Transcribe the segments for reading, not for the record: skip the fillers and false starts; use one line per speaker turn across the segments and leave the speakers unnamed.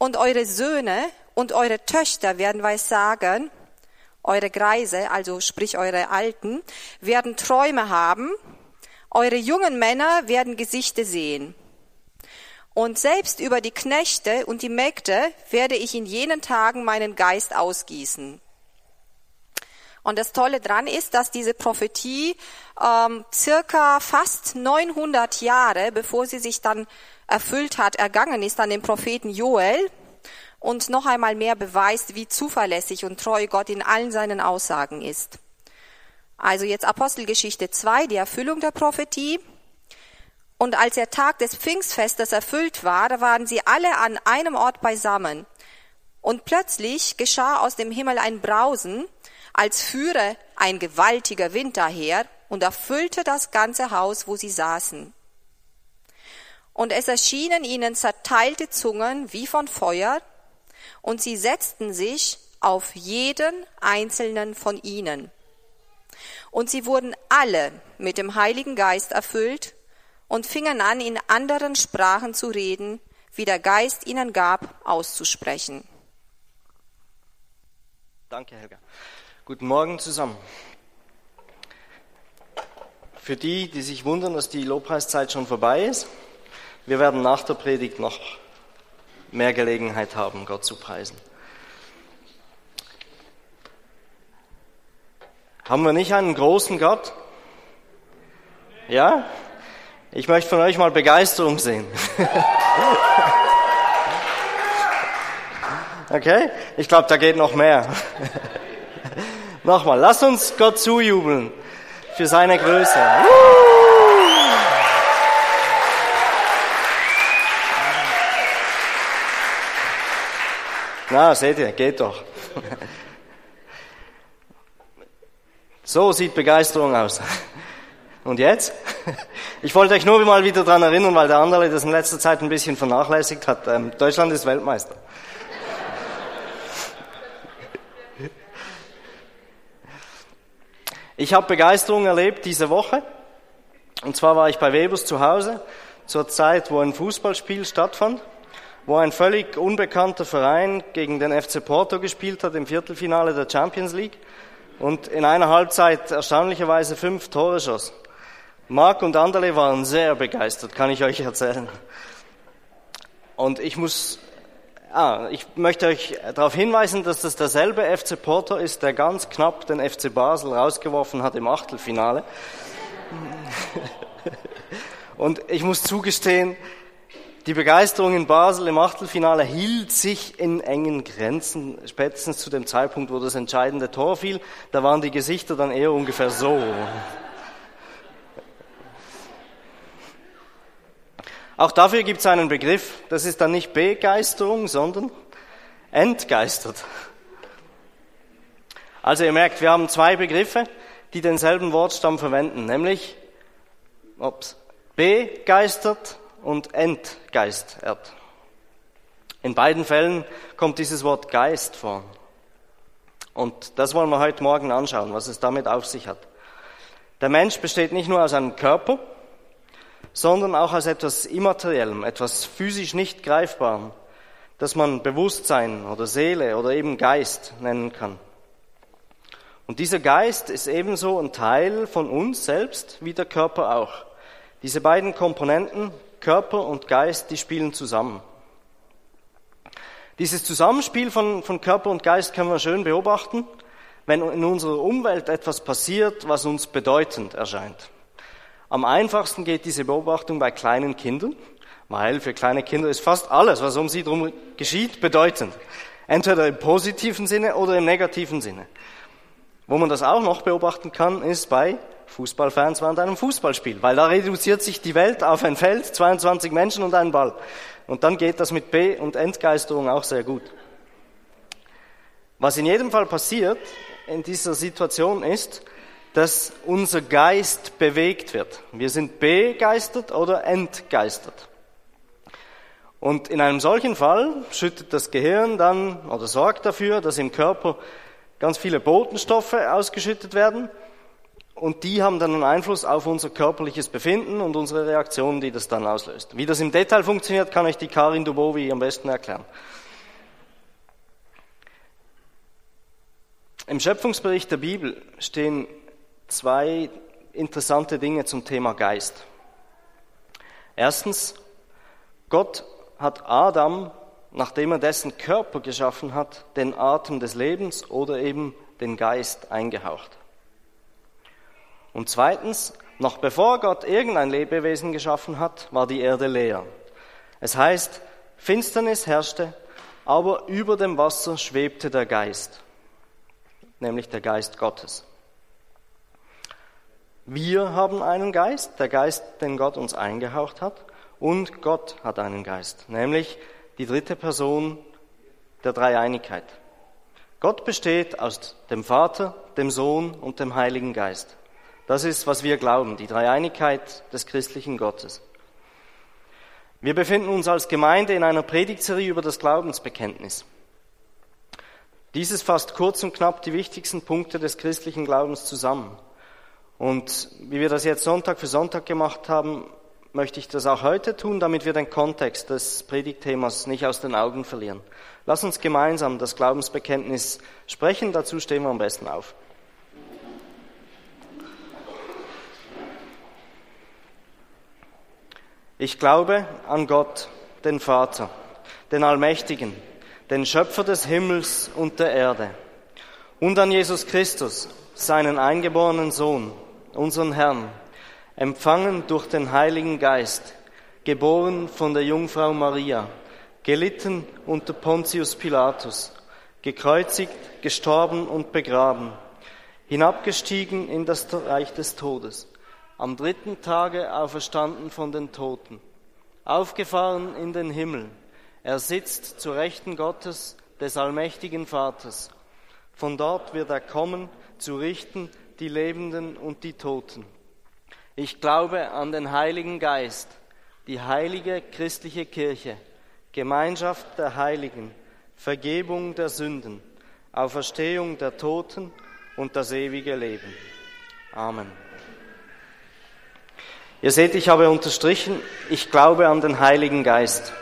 Und eure Söhne und eure Töchter werden weissagen, eure Greise, also sprich eure Alten, werden Träume haben, eure jungen Männer werden Gesichter sehen. Und selbst über die Knechte und die Mägde werde ich in jenen Tagen meinen Geist ausgießen. Und das Tolle dran ist, dass diese Prophetie circa fast 900 Jahre, bevor sie sich dann erfüllt hat, ergangen ist an den Propheten Joel und noch einmal mehr beweist, wie zuverlässig und treu Gott in allen seinen Aussagen ist. Also jetzt Apostelgeschichte 2, die Erfüllung der Prophetie. Und als der Tag des Pfingstfestes erfüllt war, da waren sie alle an einem Ort beisammen. Und plötzlich geschah aus dem Himmel ein Brausen, als führe ein gewaltiger Wind daher und erfüllte das ganze Haus, wo sie saßen. Und es erschienen ihnen zerteilte Zungen wie von Feuer, und sie setzten sich auf jeden einzelnen von ihnen. Und sie wurden alle mit dem Heiligen Geist erfüllt und fingen an, in anderen Sprachen zu reden, wie der Geist ihnen gab, auszusprechen.
Danke, Helga. Guten Morgen zusammen. Für die, die sich wundern, dass die Lobpreiszeit schon vorbei ist, wir werden nach der Predigt noch mehr Gelegenheit haben, Gott zu preisen. Haben wir nicht einen großen Gott? Ja? Ich möchte von euch mal Begeisterung sehen. Okay? Ich glaube, da geht noch mehr. Nochmal, lasst uns Gott zujubeln für seine Größe. Na, seht ihr, geht doch. So sieht Begeisterung aus. Und jetzt? Ich wollte euch nur mal wieder daran erinnern, weil der andere das in letzter Zeit ein bisschen vernachlässigt hat. Deutschland ist Weltmeister. Ich habe Begeisterung erlebt diese Woche. Und zwar war ich bei Webers zu Hause, zur Zeit, wo ein Fußballspiel stattfand, wo ein völlig unbekannter Verein gegen den FC Porto gespielt hat im Viertelfinale der Champions League und in einer Halbzeit erstaunlicherweise 5 Tore schoss. Marc und Anderle waren sehr begeistert, kann ich euch erzählen. Und ich möchte euch darauf hinweisen, dass das derselbe FC Porto ist, der ganz knapp den FC Basel rausgeworfen hat im Achtelfinale. Und ich muss zugestehen, die Begeisterung in Basel im Achtelfinale hielt sich in engen Grenzen, spätestens zu dem Zeitpunkt, wo das entscheidende Tor fiel. Da waren die Gesichter dann eher ungefähr so. Auch dafür gibt es einen Begriff, das ist dann nicht Begeisterung, sondern entgeistert. Also ihr merkt, wir haben 2 Begriffe, die denselben Wortstamm verwenden, nämlich begeistert und entgeistert. In beiden Fällen kommt dieses Wort Geist vor. Und das wollen wir heute Morgen anschauen, was es damit auf sich hat. Der Mensch besteht nicht nur aus einem Körper, sondern auch aus etwas Immateriellem, etwas physisch nicht Greifbarem, das man Bewusstsein oder Seele oder eben Geist nennen kann. Und dieser Geist ist ebenso ein Teil von uns selbst wie der Körper auch. Diese beiden Komponenten, Körper und Geist, die spielen zusammen. Dieses Zusammenspiel von Körper und Geist können wir schön beobachten, wenn in unserer Umwelt etwas passiert, was uns bedeutend erscheint. Am einfachsten geht diese Beobachtung bei kleinen Kindern, weil für kleine Kinder ist fast alles, was um sie herum geschieht, bedeutend. Entweder im positiven Sinne oder im negativen Sinne. Wo man das auch noch beobachten kann, ist bei Fußballfans während einem Fußballspiel, weil da reduziert sich die Welt auf ein Feld, 22 Menschen und einen Ball. Und dann geht das mit Be- und Entgeisterung auch sehr gut. Was in jedem Fall passiert in dieser Situation ist, dass unser Geist bewegt wird. Wir sind begeistert oder entgeistert. Und in einem solchen Fall schüttet das Gehirn dann oder sorgt dafür, dass im Körper ganz viele Botenstoffe ausgeschüttet werden und die haben dann einen Einfluss auf unser körperliches Befinden und unsere Reaktionen, die das dann auslöst. Wie das im Detail funktioniert, kann euch die Karin Dubovi am besten erklären. Im Schöpfungsbericht der Bibel stehen 2 interessante Dinge zum Thema Geist. Erstens, Gott hat Adam, nachdem er dessen Körper geschaffen hat, den Atem des Lebens oder eben den Geist eingehaucht. Und zweitens, noch bevor Gott irgendein Lebewesen geschaffen hat, war die Erde leer. Es heißt, Finsternis herrschte, aber über dem Wasser schwebte der Geist, nämlich der Geist Gottes. Wir haben einen Geist, der Geist, den Gott uns eingehaucht hat, und Gott hat einen Geist, nämlich die dritte Person der Dreieinigkeit. Gott besteht aus dem Vater, dem Sohn und dem Heiligen Geist. Das ist, was wir glauben, die Dreieinigkeit des christlichen Gottes. Wir befinden uns als Gemeinde in einer Predigtserie über das Glaubensbekenntnis. Dieses fasst kurz und knapp die wichtigsten Punkte des christlichen Glaubens zusammen. Und wie wir das jetzt Sonntag für Sonntag gemacht haben, möchte ich das auch heute tun, damit wir den Kontext des Predigtthemas nicht aus den Augen verlieren. Lass uns gemeinsam das Glaubensbekenntnis sprechen, dazu stehen wir am besten auf. Ich glaube an Gott, den Vater, den Allmächtigen, den Schöpfer des Himmels und der Erde, und an Jesus Christus, seinen eingeborenen Sohn, unseren Herrn, empfangen durch den Heiligen Geist, geboren von der Jungfrau Maria, gelitten unter Pontius Pilatus, gekreuzigt, gestorben und begraben, hinabgestiegen in das Reich des Todes, am 3. Tage auferstanden von den Toten, aufgefahren in den Himmel, er sitzt zur Rechten Gottes, des allmächtigen Vaters. Von dort wird er kommen, zu richten die Lebenden und die Toten. Ich glaube an den Heiligen Geist, die heilige christliche Kirche, Gemeinschaft der Heiligen, Vergebung der Sünden, Auferstehung der Toten und das ewige Leben. Amen. Ihr seht, ich habe unterstrichen, ich glaube an den Heiligen Geist.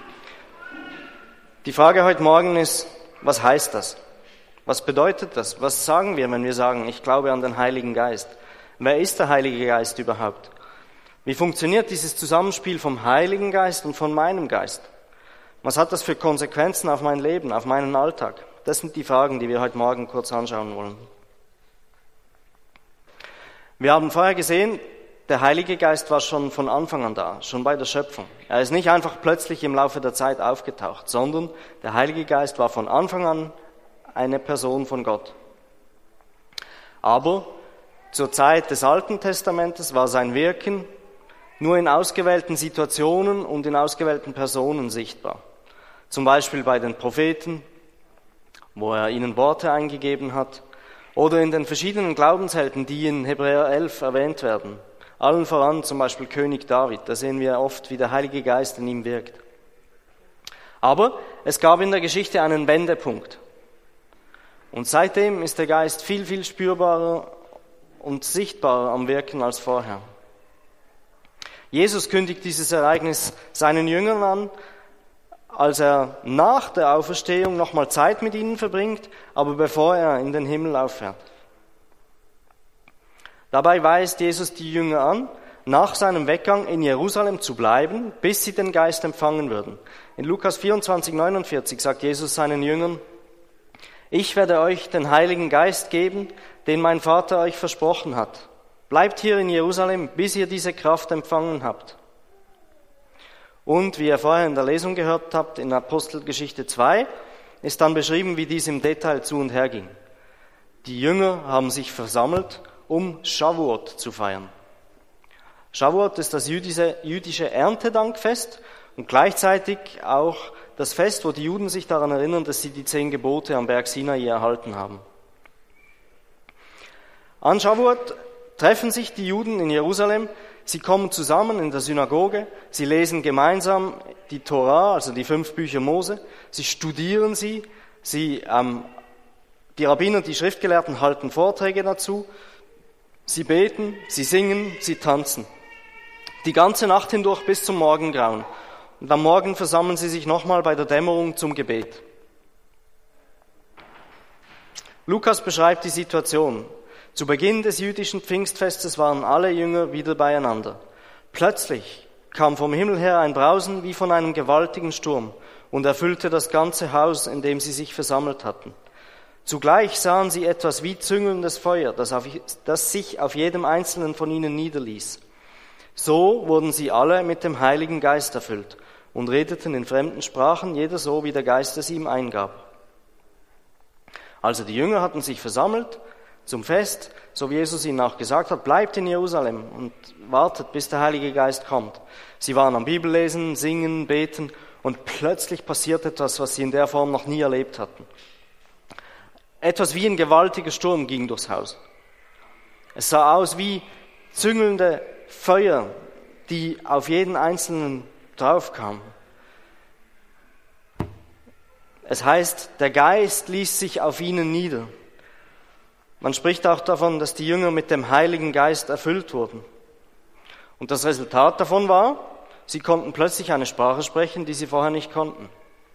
Die Frage heute Morgen ist, was heißt das? Was bedeutet das? Was sagen wir, wenn wir sagen, ich glaube an den Heiligen Geist? Wer ist der Heilige Geist überhaupt? Wie funktioniert dieses Zusammenspiel vom Heiligen Geist und von meinem Geist? Was hat das für Konsequenzen auf mein Leben, auf meinen Alltag? Das sind die Fragen, die wir heute Morgen kurz anschauen wollen. Wir haben vorher gesehen, der Heilige Geist war schon von Anfang an da, schon bei der Schöpfung. Er ist nicht einfach plötzlich im Laufe der Zeit aufgetaucht, sondern der Heilige Geist war von Anfang an eine Person von Gott. Aber zur Zeit des Alten Testamentes war sein Wirken nur in ausgewählten Situationen und in ausgewählten Personen sichtbar. Zum Beispiel bei den Propheten, wo er ihnen Worte eingegeben hat, oder in den verschiedenen Glaubenshelden, die in Hebräer 11 erwähnt werden. Allen voran zum Beispiel König David, da sehen wir oft, wie der Heilige Geist in ihm wirkt. Aber es gab in der Geschichte einen Wendepunkt. Und seitdem ist der Geist viel, viel spürbarer und sichtbarer am Wirken als vorher. Jesus kündigt dieses Ereignis seinen Jüngern an, als er nach der Auferstehung nochmal Zeit mit ihnen verbringt, aber bevor er in den Himmel auffährt. Dabei weist Jesus die Jünger an, nach seinem Weggang in Jerusalem zu bleiben, bis sie den Geist empfangen würden. In Lukas 24,49 sagt Jesus seinen Jüngern, ich werde euch den Heiligen Geist geben, den mein Vater euch versprochen hat. Bleibt hier in Jerusalem, bis ihr diese Kraft empfangen habt. Und wie ihr vorher in der Lesung gehört habt, in Apostelgeschichte 2, ist dann beschrieben, wie dies im Detail zu und her ging. Die Jünger haben sich versammelt, um Shavuot zu feiern. Shavuot ist das jüdische Erntedankfest und gleichzeitig auch das Fest, wo die Juden sich daran erinnern, dass sie die 10 Gebote am Berg Sinai erhalten haben. An Shavuot treffen sich die Juden in Jerusalem, sie kommen zusammen in der Synagoge, sie lesen gemeinsam die Torah, also die 5 Bücher Mose, sie studieren sie, die Rabbiner, die Schriftgelehrten halten Vorträge dazu, sie beten, sie singen, sie tanzen. Die ganze Nacht hindurch bis zum Morgengrauen. Und am Morgen versammeln sie sich nochmal bei der Dämmerung zum Gebet. Lukas beschreibt die Situation. Zu Beginn des jüdischen Pfingstfestes waren alle Jünger wieder beieinander. Plötzlich kam vom Himmel her ein Brausen wie von einem gewaltigen Sturm und erfüllte das ganze Haus, in dem sie sich versammelt hatten. Zugleich sahen sie etwas wie züngelndes Feuer, das sich auf jedem einzelnen von ihnen niederließ. So wurden sie alle mit dem Heiligen Geist erfüllt und redeten in fremden Sprachen, jeder so, wie der Geist es ihm eingab. Also die Jünger hatten sich versammelt zum Fest, so wie Jesus ihnen auch gesagt hat, bleibt in Jerusalem und wartet, bis der Heilige Geist kommt. Sie waren am Bibellesen, singen, beten und plötzlich passiert etwas, was sie in der Form noch nie erlebt hatten. Etwas wie ein gewaltiger Sturm ging durchs Haus. Es sah aus wie züngelnde Feuer, die auf jeden Einzelnen draufkamen. Es heißt, der Geist ließ sich auf ihnen nieder. Man spricht auch davon, dass die Jünger mit dem Heiligen Geist erfüllt wurden. Und das Resultat davon war, sie konnten plötzlich eine Sprache sprechen, die sie vorher nicht konnten.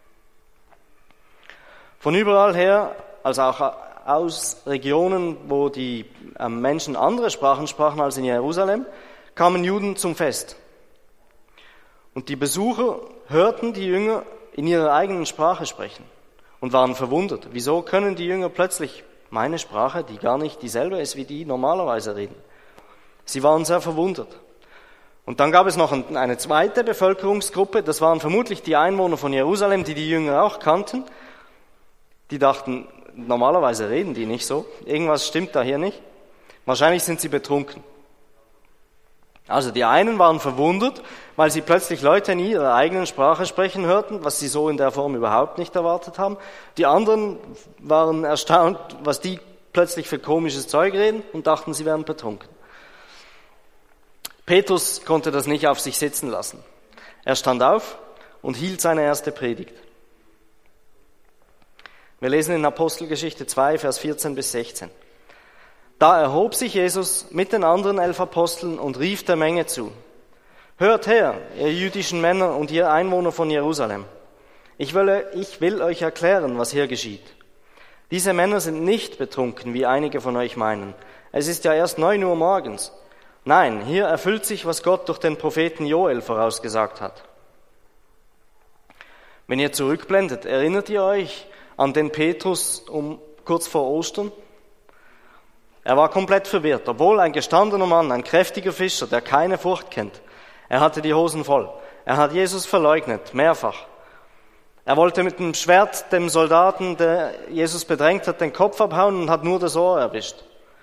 Von überall her, also auch aus Regionen, wo die Menschen andere Sprachen sprachen als in Jerusalem, kamen Juden zum Fest. Und die Besucher hörten die Jünger in ihrer eigenen Sprache sprechen und waren verwundert. Wieso können die Jünger plötzlich meine Sprache, die gar nicht dieselbe ist, wie die normalerweise reden? Sie waren sehr verwundert. Und dann gab es noch eine zweite Bevölkerungsgruppe, das waren vermutlich die Einwohner von Jerusalem, die Jünger auch kannten. Die dachten, normalerweise reden die nicht so, irgendwas stimmt da hier nicht. Wahrscheinlich sind sie betrunken. Also die einen waren verwundert, weil sie plötzlich Leute in ihrer eigenen Sprache sprechen hörten, was sie so in der Form überhaupt nicht erwartet haben. Die anderen waren erstaunt, was die plötzlich für komisches Zeug reden und dachten, sie wären betrunken. Petrus konnte das nicht auf sich sitzen lassen. Er stand auf und hielt seine erste Predigt. Wir lesen in Apostelgeschichte 2, Vers 14 bis 16. Da erhob sich Jesus mit den anderen 11 Aposteln und rief der Menge zu: Hört her, ihr jüdischen Männer und ihr Einwohner von Jerusalem. Ich will euch erklären, was hier geschieht. Diese Männer sind nicht betrunken, wie einige von euch meinen. Es ist ja erst 9 Uhr morgens. Nein, hier erfüllt sich, was Gott durch den Propheten Joel vorausgesagt hat. Wenn ihr zurückblendet, erinnert ihr euch an den Petrus kurz vor Ostern? Er war komplett verwirrt, obwohl ein gestandener Mann, ein kräftiger Fischer, der keine Furcht kennt. Er hatte die Hosen voll. Er hat Jesus verleugnet, mehrfach. Er wollte mit dem Schwert dem Soldaten, der Jesus bedrängt hat, den Kopf abhauen und hat nur das Ohr erwischt.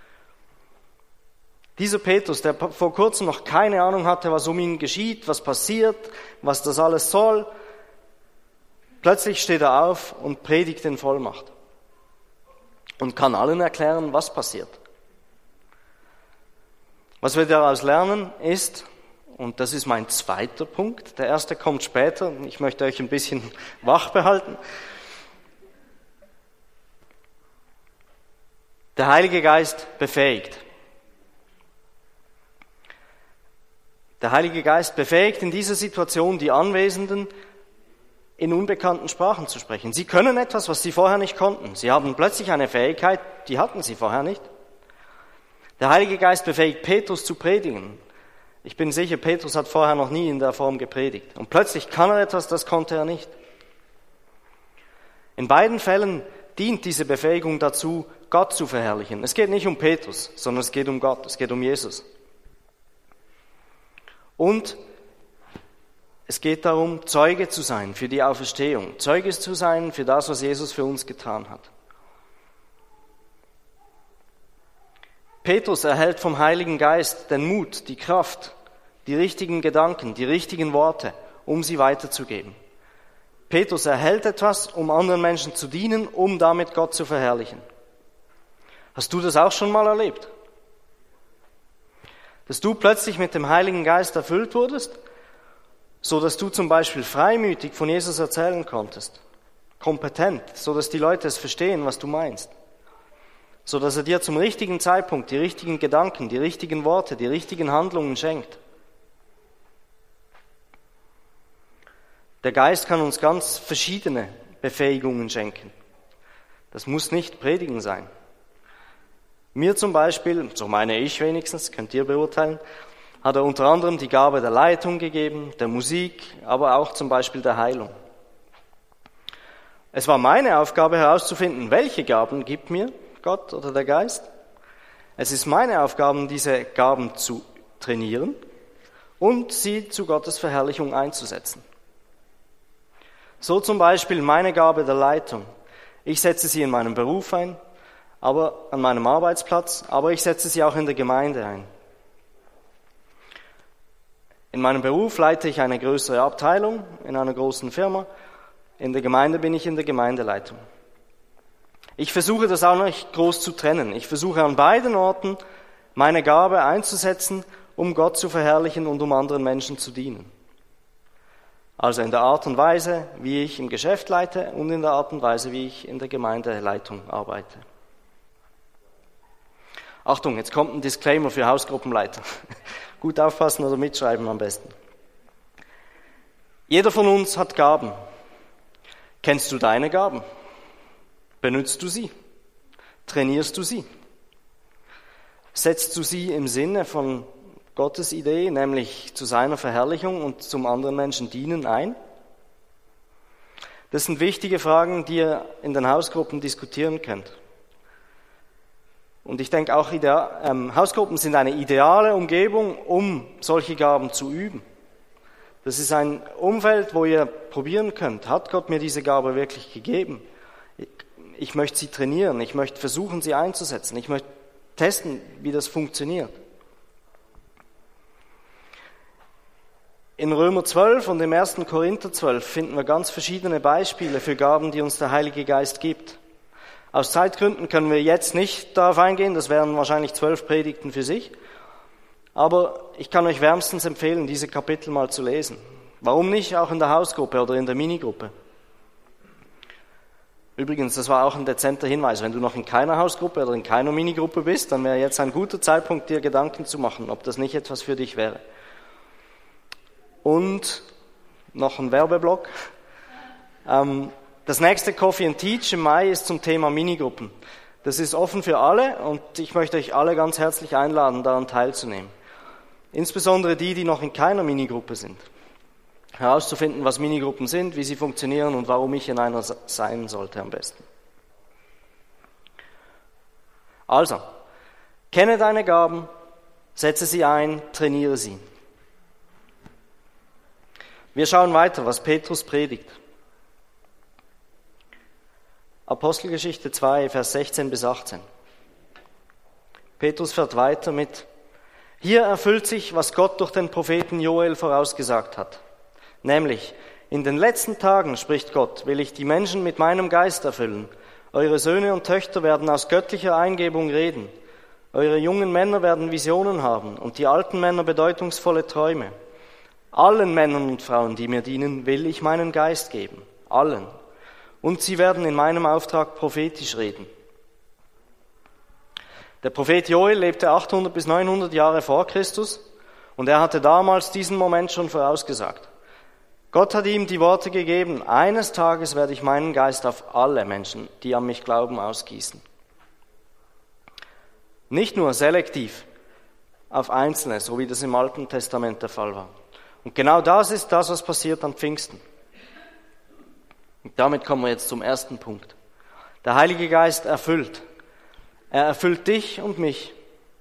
Dieser Petrus, der vor kurzem noch keine Ahnung hatte, was um ihn geschieht, was passiert, was das alles soll, plötzlich steht er auf und predigt in Vollmacht und kann allen erklären, was passiert. Was wir daraus lernen ist, und das ist mein zweiter Punkt, der erste kommt später, ich möchte euch ein bisschen wach behalten. Der Heilige Geist befähigt. Der Heilige Geist befähigt in dieser Situation die Anwesenden, in unbekannten Sprachen zu sprechen. Sie können etwas, was sie vorher nicht konnten. Sie haben plötzlich eine Fähigkeit, die hatten sie vorher nicht. Der Heilige Geist befähigt Petrus zu predigen. Ich bin sicher, Petrus hat vorher noch nie in der Form gepredigt. Und plötzlich kann er etwas, das konnte er nicht. In beiden Fällen dient diese Befähigung dazu, Gott zu verherrlichen. Es geht nicht um Petrus, sondern es geht um Gott, es geht um Jesus. Und es geht darum, Zeuge zu sein für die Auferstehung, Zeuge zu sein für das, was Jesus für uns getan hat. Petrus erhält vom Heiligen Geist den Mut, die Kraft, die richtigen Gedanken, die richtigen Worte, um sie weiterzugeben. Petrus erhält etwas, um anderen Menschen zu dienen, um damit Gott zu verherrlichen. Hast du das auch schon mal erlebt? Dass du plötzlich mit dem Heiligen Geist erfüllt wurdest, so dass du zum Beispiel freimütig von Jesus erzählen konntest, kompetent, so dass die Leute es verstehen, was du meinst, so dass er dir zum richtigen Zeitpunkt die richtigen Gedanken, die richtigen Worte, die richtigen Handlungen schenkt. Der Geist kann uns ganz verschiedene Befähigungen schenken. Das muss nicht Predigen sein. Mir zum Beispiel, so meine ich wenigstens, könnt ihr beurteilen, hat er unter anderem die Gabe der Leitung gegeben, der Musik, aber auch zum Beispiel der Heilung. Es war meine Aufgabe herauszufinden, welche Gaben gibt mir Gott oder der Geist. Es ist meine Aufgabe, diese Gaben zu trainieren und sie zu Gottes Verherrlichung einzusetzen. So zum Beispiel meine Gabe der Leitung. Ich setze sie in meinem Beruf ein, aber an meinem Arbeitsplatz, aber ich setze sie auch in der Gemeinde ein. In meinem Beruf leite ich eine größere Abteilung in einer großen Firma. In der Gemeinde bin ich in der Gemeindeleitung. Ich versuche das auch nicht groß zu trennen. Ich versuche an beiden Orten meine Gabe einzusetzen, um Gott zu verherrlichen und um anderen Menschen zu dienen. Also in der Art und Weise, wie ich im Geschäft leite und in der Art und Weise, wie ich in der Gemeindeleitung arbeite. Achtung, jetzt kommt ein Disclaimer für Hausgruppenleiter. Gut aufpassen oder mitschreiben am besten. Jeder von uns hat Gaben. Kennst du deine Gaben? Benutzt du sie? Trainierst du sie? Setzt du sie im Sinne von Gottes Idee, nämlich zu seiner Verherrlichung und zum anderen Menschen dienen, ein? Das sind wichtige Fragen, die ihr in den Hausgruppen diskutieren könnt. Und ich denke auch, Hausgruppen sind eine ideale Umgebung, um solche Gaben zu üben. Das ist ein Umfeld, wo ihr probieren könnt, hat Gott mir diese Gabe wirklich gegeben? Ich möchte sie trainieren, ich möchte versuchen, sie einzusetzen, ich möchte testen, wie das funktioniert. In Römer 12 und im 1. Korinther 12 finden wir ganz verschiedene Beispiele für Gaben, die uns der Heilige Geist gibt. Aus Zeitgründen können wir jetzt nicht darauf eingehen, das wären wahrscheinlich 12 Predigten für sich. Aber ich kann euch wärmstens empfehlen, diese Kapitel mal zu lesen. Warum nicht auch in der Hausgruppe oder in der Minigruppe? Übrigens, das war auch ein dezenter Hinweis. Wenn du noch in keiner Hausgruppe oder in keiner Minigruppe bist, dann wäre jetzt ein guter Zeitpunkt, dir Gedanken zu machen, ob das nicht etwas für dich wäre. Und noch ein Werbeblock. Das nächste Coffee and Teach im Mai ist zum Thema Minigruppen. Das ist offen für alle und ich möchte euch alle ganz herzlich einladen, daran teilzunehmen. Insbesondere die noch in keiner Minigruppe sind. Herauszufinden, was Minigruppen sind, wie sie funktionieren und warum ich in einer sein sollte am besten. Also, kenne deine Gaben, setze sie ein, trainiere sie. Wir schauen weiter, was Petrus predigt. Apostelgeschichte 2, Vers 16 bis 18. Petrus fährt weiter mit: Hier erfüllt sich, was Gott durch den Propheten Joel vorausgesagt hat. Nämlich, in den letzten Tagen, spricht Gott, will ich die Menschen mit meinem Geist erfüllen. Eure Söhne und Töchter werden aus göttlicher Eingebung reden. Eure jungen Männer werden Visionen haben und die alten Männer bedeutungsvolle Träume. Allen Männern und Frauen, die mir dienen, will ich meinen Geist geben. Allen. Und sie werden in meinem Auftrag prophetisch reden. Der Prophet Joel lebte 800 bis 900 Jahre vor Christus und er hatte damals diesen Moment schon vorausgesagt. Gott hat ihm die Worte gegeben: Eines Tages werde ich meinen Geist auf alle Menschen, die an mich glauben, ausgießen. Nicht nur selektiv auf Einzelne, so wie das im Alten Testament der Fall war. Und genau das ist das, was passiert an Pfingsten. Und damit kommen wir jetzt zum ersten Punkt. Der Heilige Geist erfüllt. Er erfüllt dich und mich.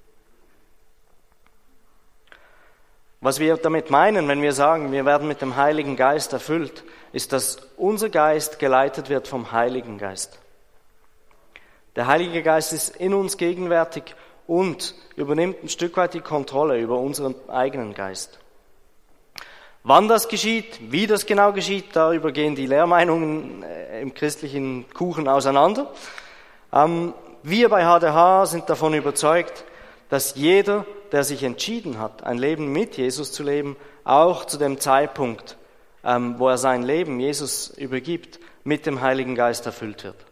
Was wir damit meinen, wenn wir sagen, wir werden mit dem Heiligen Geist erfüllt, ist, dass unser Geist geleitet wird vom Heiligen Geist. Der Heilige Geist ist in uns gegenwärtig und übernimmt ein Stück weit die Kontrolle über unseren eigenen Geist. Wann das geschieht, wie das genau geschieht, darüber gehen die Lehrmeinungen im christlichen Kuchen auseinander. Wir bei HDH sind davon überzeugt, dass jeder, der sich entschieden hat, ein Leben mit Jesus zu leben, auch zu dem Zeitpunkt, wo er sein Leben Jesus übergibt, mit dem Heiligen Geist erfüllt wird.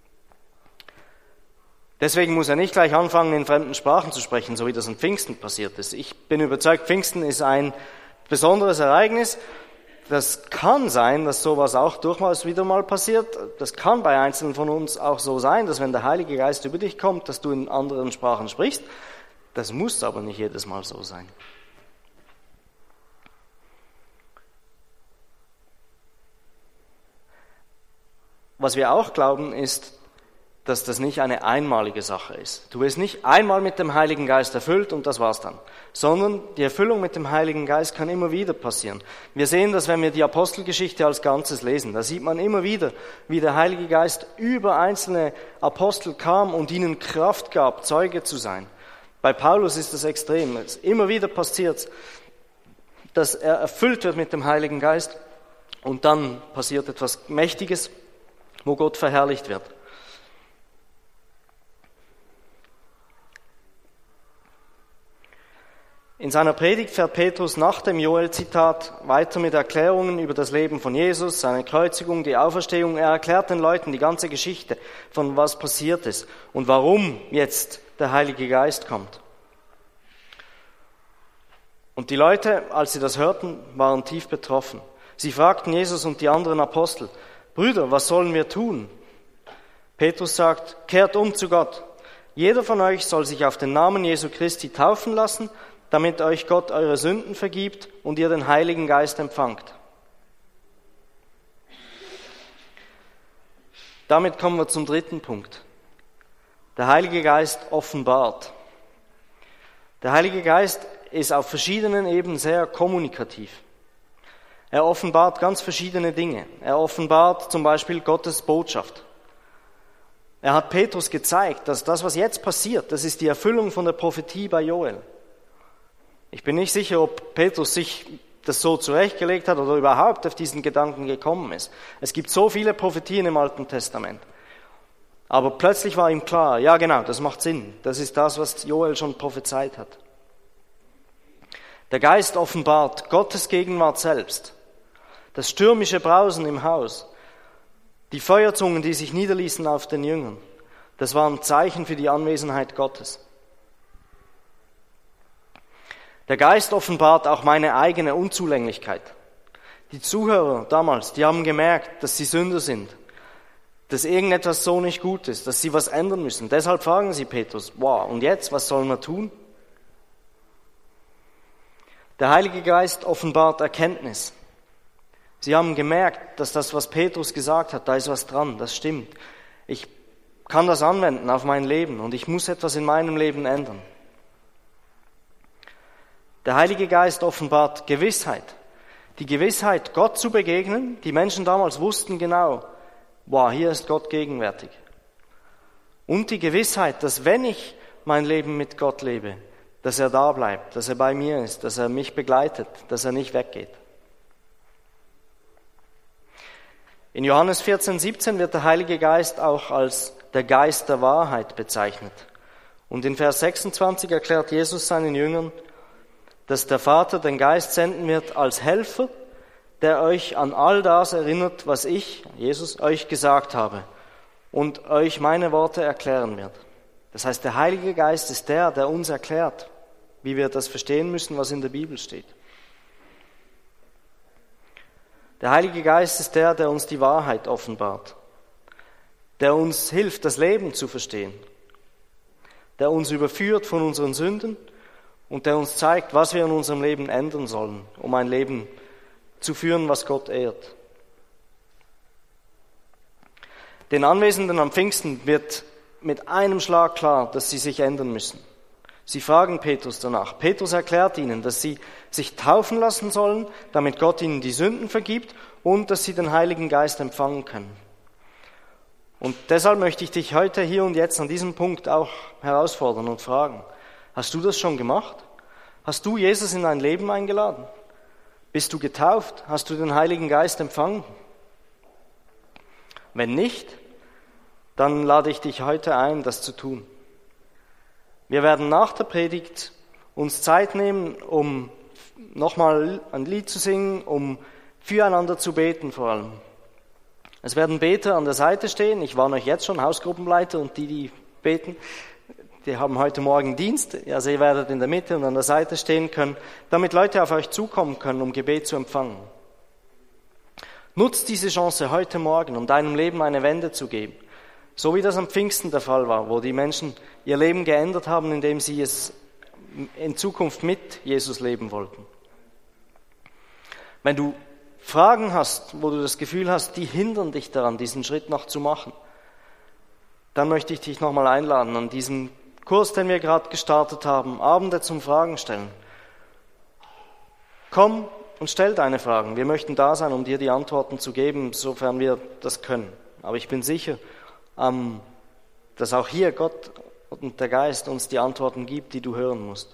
Deswegen muss er nicht gleich anfangen, in fremden Sprachen zu sprechen, so wie das an Pfingsten passiert ist. Ich bin überzeugt, Pfingsten ist ein besonderes Ereignis. das kann sein, dass sowas auch durchaus wieder mal passiert. Das kann bei Einzelnen von uns auch so sein, dass wenn der Heilige Geist über dich kommt, dass du in anderen Sprachen sprichst. Das muss aber nicht jedes Mal so sein. Was wir auch glauben, ist, dass das nicht eine einmalige Sache ist. Du wirst nicht einmal mit dem Heiligen Geist erfüllt und das war's dann, sondern die Erfüllung mit dem Heiligen Geist kann immer wieder passieren. Wir sehen das, wenn wir die Apostelgeschichte als Ganzes lesen. Da sieht man immer wieder, wie der Heilige Geist über einzelne Apostel kam und ihnen Kraft gab, Zeuge zu sein. Bei Paulus ist das extrem. Immer wieder passiert, dass er erfüllt wird mit dem Heiligen Geist und dann passiert etwas Mächtiges, wo Gott verherrlicht wird. In seiner Predigt fährt Petrus nach dem Joel-Zitat weiter mit Erklärungen über das Leben von Jesus, seine Kreuzigung, die Auferstehung. Er erklärt den Leuten die ganze Geschichte von was passiert ist und warum jetzt der Heilige Geist kommt. Und die Leute, als sie das hörten, waren tief betroffen. Sie fragten Jesus und die anderen Apostel: Brüder, was sollen wir tun? Petrus sagt: Kehrt um zu Gott. Jeder von euch soll sich auf den Namen Jesu Christi taufen lassen, damit euch Gott eure Sünden vergibt und ihr den Heiligen Geist empfangt. Damit kommen wir zum dritten Punkt. Der Heilige Geist offenbart. Der Heilige Geist ist auf verschiedenen Ebenen sehr kommunikativ. Er offenbart ganz verschiedene Dinge. Er offenbart zum Beispiel Gottes Botschaft. Er hat Petrus gezeigt, dass das, was jetzt passiert, das ist die Erfüllung von der Prophetie bei Joel. Ich bin nicht sicher, ob Petrus sich das so zurechtgelegt hat oder überhaupt auf diesen Gedanken gekommen ist. Es gibt so viele Prophetien im Alten Testament. Aber plötzlich war ihm klar, ja genau, das macht Sinn. Das ist das, was Joel schon prophezeit hat. Der Geist offenbart Gottes Gegenwart selbst. Das stürmische Brausen im Haus. Die Feuerzungen, die sich niederließen auf den Jüngern. Das waren Zeichen für die Anwesenheit Gottes. Der Geist offenbart auch meine eigene Unzulänglichkeit. Die Zuhörer damals, die haben gemerkt, dass sie Sünder sind, dass irgendetwas so nicht gut ist, dass sie was ändern müssen. Deshalb fragen sie Petrus: Wow, und jetzt, was sollen wir tun? Der Heilige Geist offenbart Erkenntnis. Sie haben gemerkt, dass das, was Petrus gesagt hat, da ist was dran, das stimmt. Ich kann das anwenden auf mein Leben und ich muss etwas in meinem Leben ändern. Der Heilige Geist offenbart Gewissheit. Die Gewissheit, Gott zu begegnen. Die Menschen damals wussten genau, wow, hier ist Gott gegenwärtig. Und die Gewissheit, dass wenn ich mein Leben mit Gott lebe, dass er da bleibt, dass er bei mir ist, dass er mich begleitet, dass er nicht weggeht. In Johannes 14,17 wird der Heilige Geist auch als der Geist der Wahrheit bezeichnet. Und in Vers 26 erklärt Jesus seinen Jüngern, dass der Vater den Geist senden wird als Helfer, der euch an all das erinnert, was ich, Jesus, euch gesagt habe und euch meine Worte erklären wird. Das heißt, der Heilige Geist ist der uns erklärt, wie wir das verstehen müssen, was in der Bibel steht. Der Heilige Geist ist der uns die Wahrheit offenbart, der uns hilft, das Leben zu verstehen, der uns überführt von unseren Sünden und der uns zeigt, was wir in unserem Leben ändern sollen, um ein Leben zu führen, was Gott ehrt. Den Anwesenden am Pfingsten wird mit einem Schlag klar, dass sie sich ändern müssen. Sie fragen Petrus danach. Petrus erklärt ihnen, dass sie sich taufen lassen sollen, damit Gott ihnen die Sünden vergibt und dass sie den Heiligen Geist empfangen können. Und deshalb möchte ich dich heute, hier und jetzt an diesem Punkt auch herausfordern und fragen: Hast du das schon gemacht? Hast du Jesus in dein Leben eingeladen? Bist du getauft? Hast du den Heiligen Geist empfangen? Wenn nicht, dann lade ich dich heute ein, das zu tun. Wir werden nach der Predigt uns Zeit nehmen, um nochmal ein Lied zu singen, um füreinander zu beten vor allem. Es werden Beter an der Seite stehen. Ich warne euch jetzt schon, Hausgruppenleiter und die beten. Die haben heute Morgen Dienst. Also ihr werdet in der Mitte und an der Seite stehen können, damit Leute auf euch zukommen können, um Gebet zu empfangen. Nutz diese Chance heute Morgen, um deinem Leben eine Wende zu geben. So wie das am Pfingsten der Fall war, wo die Menschen ihr Leben geändert haben, indem sie es in Zukunft mit Jesus leben wollten. Wenn du Fragen hast, wo du das Gefühl hast, die hindern dich daran, diesen Schritt noch zu machen, dann möchte ich dich nochmal einladen, an diesem Kurs, den wir gerade gestartet haben, Abende zum Fragen stellen. Komm und stell deine Fragen. Wir möchten da sein, um dir die Antworten zu geben, sofern wir das können. Aber ich bin sicher, dass auch hier Gott und der Geist uns die Antworten gibt, die du hören musst.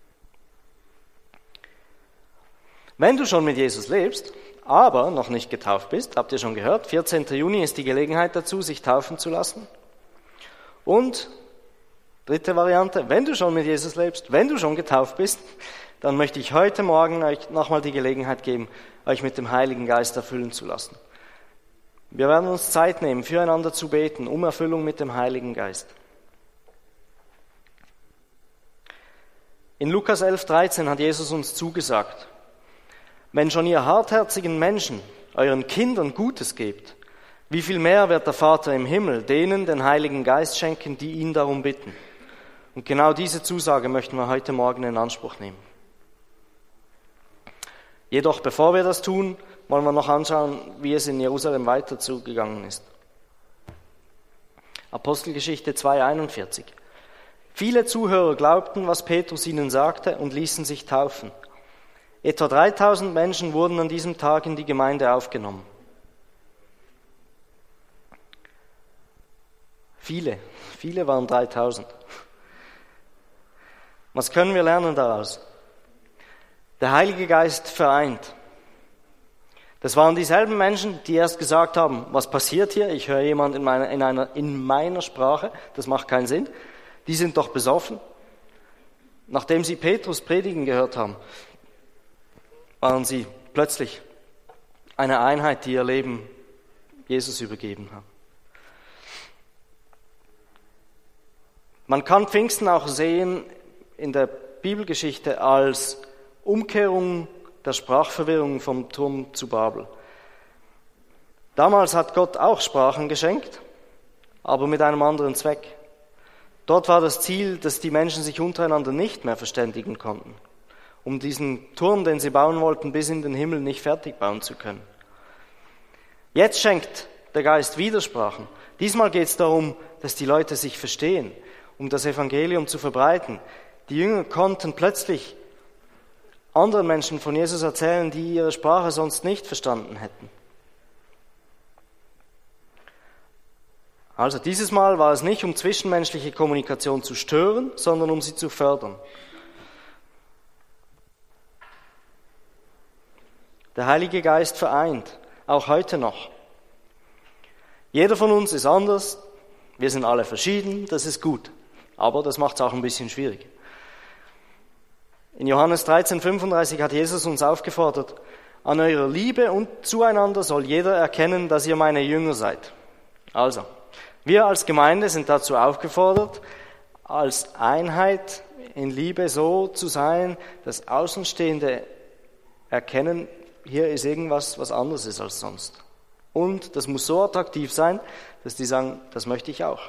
Wenn du schon mit Jesus lebst, aber noch nicht getauft bist, habt ihr schon gehört, 14. Juni ist die Gelegenheit dazu, sich taufen zu lassen. Und dritte Variante, wenn du schon mit Jesus lebst, wenn du schon getauft bist, dann möchte ich heute Morgen euch nochmal die Gelegenheit geben, euch mit dem Heiligen Geist erfüllen zu lassen. Wir werden uns Zeit nehmen, füreinander zu beten, um Erfüllung mit dem Heiligen Geist. In Lukas 11,13 hat Jesus uns zugesagt: Wenn schon ihr hartherzigen Menschen euren Kindern Gutes gebt, wie viel mehr wird der Vater im Himmel denen den Heiligen Geist schenken, die ihn darum bitten. Und genau diese Zusage möchten wir heute Morgen in Anspruch nehmen. Jedoch, bevor wir das tun, wollen wir noch anschauen, wie es in Jerusalem weiter zugegangen ist. Apostelgeschichte 2,41. Viele Zuhörer glaubten, was Petrus ihnen sagte, und ließen sich taufen. Etwa 3000 Menschen wurden an diesem Tag in die Gemeinde aufgenommen. Viele waren 3000. Was können wir lernen daraus? Der Heilige Geist vereint. Das waren dieselben Menschen, die erst gesagt haben, was passiert hier? Ich höre jemand in meiner Sprache, das macht keinen Sinn. Die sind doch besoffen. Nachdem sie Petrus predigen gehört haben, waren sie plötzlich eine Einheit, die ihr Leben Jesus übergeben hat. Man kann Pfingsten auch sehen in der Bibelgeschichte als Umkehrung der Sprachverwirrung vom Turm zu Babel. Damals hat Gott auch Sprachen geschenkt, aber mit einem anderen Zweck. Dort war das Ziel, dass die Menschen sich untereinander nicht mehr verständigen konnten, um diesen Turm, den sie bauen wollten, bis in den Himmel nicht fertig bauen zu können. Jetzt schenkt der Geist Widersprachen. Diesmal geht es darum, dass die Leute sich verstehen, um das Evangelium zu verbreiten. Die Jünger konnten plötzlich anderen Menschen von Jesus erzählen, die ihre Sprache sonst nicht verstanden hätten. Also dieses Mal war es nicht, um zwischenmenschliche Kommunikation zu stören, sondern um sie zu fördern. Der Heilige Geist vereint, auch heute noch. Jeder von uns ist anders, wir sind alle verschieden, das ist gut, aber das macht es auch ein bisschen schwierig. In Johannes 13,35 hat Jesus uns aufgefordert: An eurer Liebe und zueinander soll jeder erkennen, dass ihr meine Jünger seid. Also, wir als Gemeinde sind dazu aufgefordert, als Einheit in Liebe so zu sein, dass Außenstehende erkennen, hier ist irgendwas, was anders ist als sonst. Und das muss so attraktiv sein, dass die sagen, das möchte ich auch.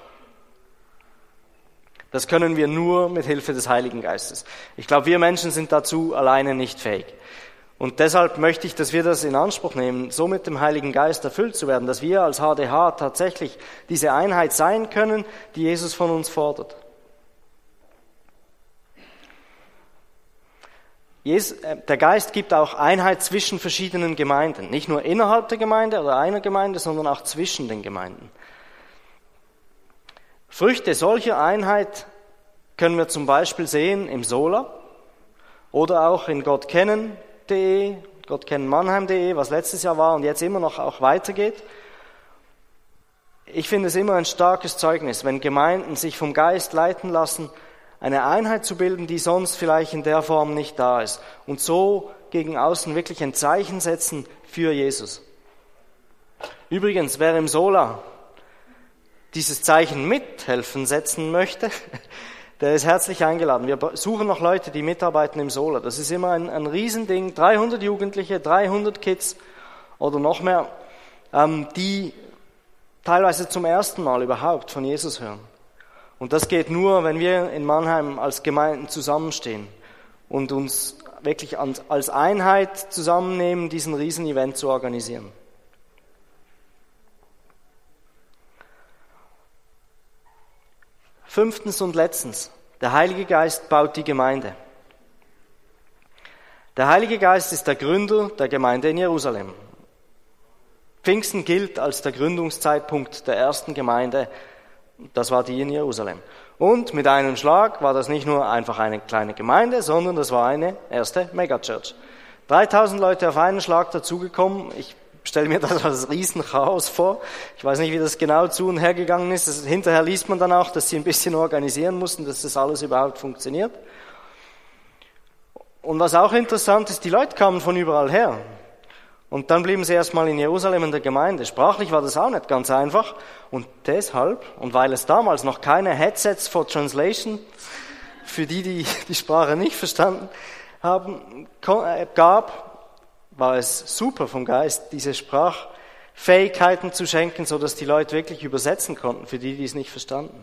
Das können wir nur mit Hilfe des Heiligen Geistes. Ich glaube, wir Menschen sind dazu alleine nicht fähig. Und deshalb möchte ich, dass wir das in Anspruch nehmen, so mit dem Heiligen Geist erfüllt zu werden, dass wir als HDH tatsächlich diese Einheit sein können, die Jesus von uns fordert. Der Geist gibt auch Einheit zwischen verschiedenen Gemeinden. Nicht nur innerhalb der Gemeinde oder einer Gemeinde, sondern auch zwischen den Gemeinden. Früchte solcher Einheit können wir zum Beispiel sehen im Sola oder auch in gottkennen.de, gottkennenmannheim.de, was letztes Jahr war und jetzt immer noch auch weitergeht. Ich finde es immer ein starkes Zeugnis, wenn Gemeinden sich vom Geist leiten lassen, eine Einheit zu bilden, die sonst vielleicht in der Form nicht da ist und so gegen außen wirklich ein Zeichen setzen für Jesus. Übrigens, wer im Sola dieses Zeichen mithelfen setzen möchte, der ist herzlich eingeladen. Wir suchen noch Leute, die mitarbeiten im Sola. Das ist immer ein Riesending. 300 Jugendliche, 300 Kids oder noch mehr. die teilweise zum ersten Mal überhaupt von Jesus hören. Und das geht nur, wenn wir in Mannheim als Gemeinden zusammenstehen und uns wirklich als Einheit zusammennehmen, diesen Riesen-Event zu organisieren. Fünftens und letztens, der Heilige Geist baut die Gemeinde. Der Heilige Geist ist der Gründer der Gemeinde in Jerusalem. Pfingsten gilt als der Gründungszeitpunkt der ersten Gemeinde, das war die in Jerusalem. Und mit einem Schlag war das nicht nur einfach eine kleine Gemeinde, sondern das war eine erste Megachurch. 3000 Leute auf einen Schlag dazugekommen. Ich stelle mir das als Riesenchaos vor. Ich weiß nicht, wie das genau zu und her gegangen ist. Hinterher liest man dann auch, dass sie ein bisschen organisieren mussten, dass das alles überhaupt funktioniert. Und was auch interessant ist, die Leute kamen von überall her. Und dann blieben sie erstmal in Jerusalem in der Gemeinde. Sprachlich war das auch nicht ganz einfach. Und deshalb, und weil es damals noch keine Headsets for Translation für die Sprache nicht verstanden haben, gab, war es super vom Geist, diese Sprachfähigkeiten zu schenken, sodass die Leute wirklich übersetzen konnten, für die es nicht verstanden.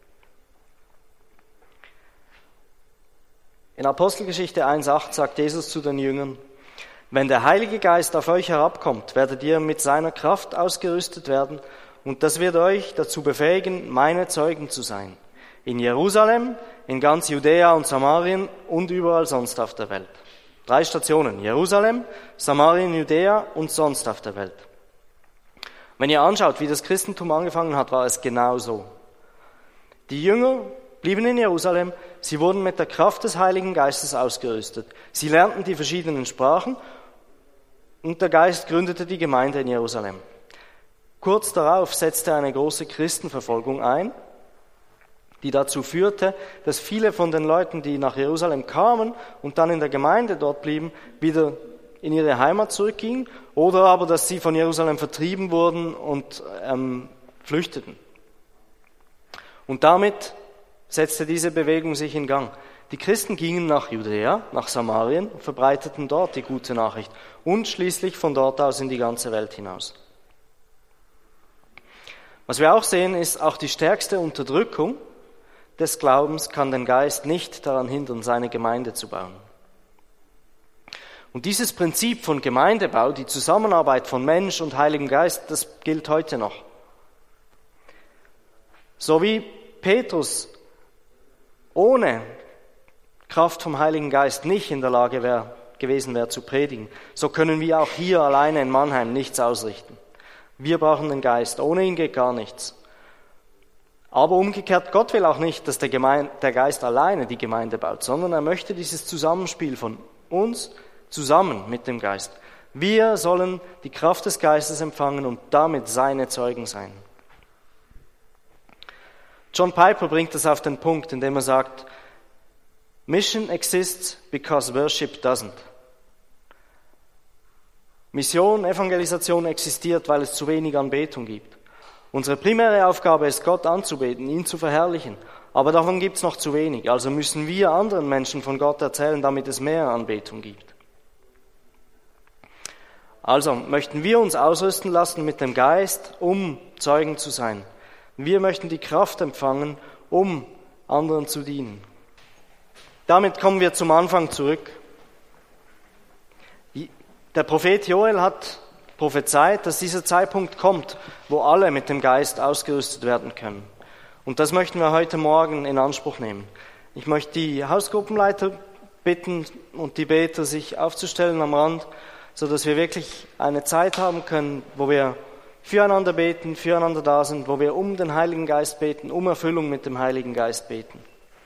In Apostelgeschichte 1,8 sagt Jesus zu den Jüngern: Wenn der Heilige Geist auf euch herabkommt, werdet ihr mit seiner Kraft ausgerüstet werden, und das wird euch dazu befähigen, meine Zeugen zu sein. In Jerusalem, in ganz Judäa und Samarien und überall sonst auf der Welt. 3 Stationen: Jerusalem, Samarien, Judäa und sonst auf der Welt. Wenn ihr anschaut, wie das Christentum angefangen hat, war es genau so. Die Jünger blieben in Jerusalem, sie wurden mit der Kraft des Heiligen Geistes ausgerüstet. Sie lernten die verschiedenen Sprachen und der Geist gründete die Gemeinde in Jerusalem. Kurz darauf setzte eine große Christenverfolgung ein, die dazu führte, dass viele von den Leuten, die nach Jerusalem kamen und dann in der Gemeinde dort blieben, wieder in ihre Heimat zurückgingen oder aber, dass sie von Jerusalem vertrieben wurden und flüchteten. Und damit setzte diese Bewegung sich in Gang. Die Christen gingen nach Judäa, nach Samarien, und verbreiteten dort die gute Nachricht und schließlich von dort aus in die ganze Welt hinaus. Was wir auch sehen, ist, auch die stärkste Unterdrückung des Glaubens kann den Geist nicht daran hindern, seine Gemeinde zu bauen. Und dieses Prinzip von Gemeindebau, die Zusammenarbeit von Mensch und Heiligem Geist, das gilt heute noch. So wie Petrus ohne Kraft vom Heiligen Geist nicht in der Lage gewesen wäre zu predigen, so können wir auch hier alleine in Mannheim nichts ausrichten. Wir brauchen den Geist, ohne ihn geht gar nichts. Aber umgekehrt, Gott will auch nicht, dass der Geist alleine die Gemeinde baut, sondern er möchte dieses Zusammenspiel von uns zusammen mit dem Geist. Wir sollen die Kraft des Geistes empfangen und damit seine Zeugen sein. John Piper bringt das auf den Punkt, indem er sagt: Mission exists because worship doesn't. Mission, Evangelisation existiert, weil es zu wenig Anbetung gibt. Unsere primäre Aufgabe ist, Gott anzubeten, ihn zu verherrlichen. Aber davon gibt es noch zu wenig. Also müssen wir anderen Menschen von Gott erzählen, damit es mehr Anbetung gibt. Also möchten wir uns ausrüsten lassen mit dem Geist, um Zeugen zu sein. Wir möchten die Kraft empfangen, um anderen zu dienen. Damit kommen wir zum Anfang zurück. Der Prophet Joel hat prophezeit, dass dieser Zeitpunkt kommt, wo alle mit dem Geist ausgerüstet werden können. Und das möchten wir heute Morgen in Anspruch nehmen. Ich möchte die Hausgruppenleiter bitten und die Beter, sich aufzustellen am Rand, sodass wir wirklich eine Zeit haben können, wo wir füreinander beten, füreinander da sind, wo wir um den Heiligen Geist beten, um Erfüllung mit dem Heiligen Geist beten.